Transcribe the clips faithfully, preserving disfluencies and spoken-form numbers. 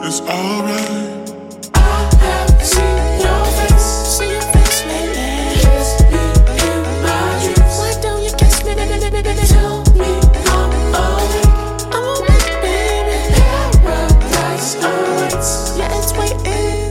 it's alright. I have seen your face, see your face lately. Kiss me in my dreams. Why don't you kiss me? Tell me I'm awake. I'm awake, baby. Paradise awaits. Yeah, it's waiting.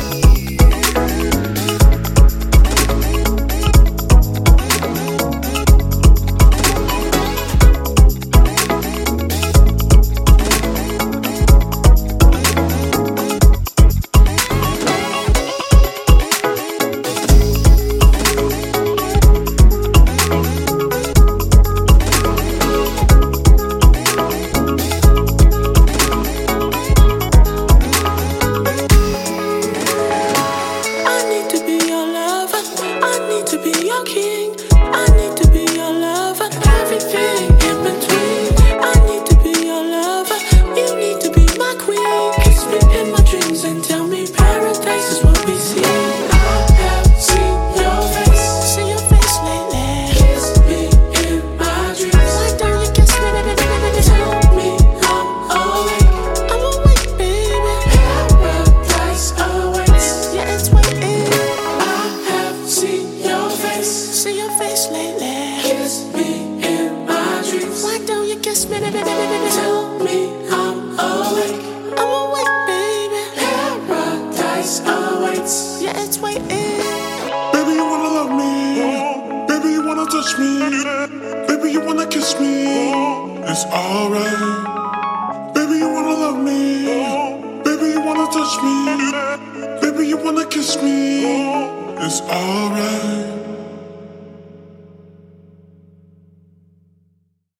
To be your king, I need to be your lover. Everything in between, I need to be your lover. You need to be my queen. Kiss me in my dreams and tell me paradise is what we see. I have seen your face, see your face lately. Kiss me in my dreams. Why don't you kiss me? Tell me I'm awake. I'm awake, baby. Paradise awaits. Yeah, it's waiting. I have seen see your face lately. Kiss me in my dreams. Why don't you kiss me? Tell me I'm awake. I'm awake, baby. Paradise awaits. Yeah, it's waiting. Baby, you wanna love me. Baby, you wanna touch me. Baby, you wanna kiss me. It's alright. Baby, you wanna love me. Baby, you wanna touch me. Baby, you wanna kiss me. It's alright.